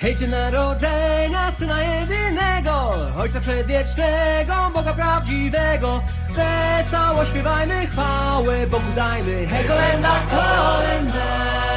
Hejcie narodzenia Syna jedynego, Ojca Przedwiecznego, Boga prawdziwego. Wesoło śpiewajmy, chwałę Bogu dajmy. Hej, kolenda, kolenda.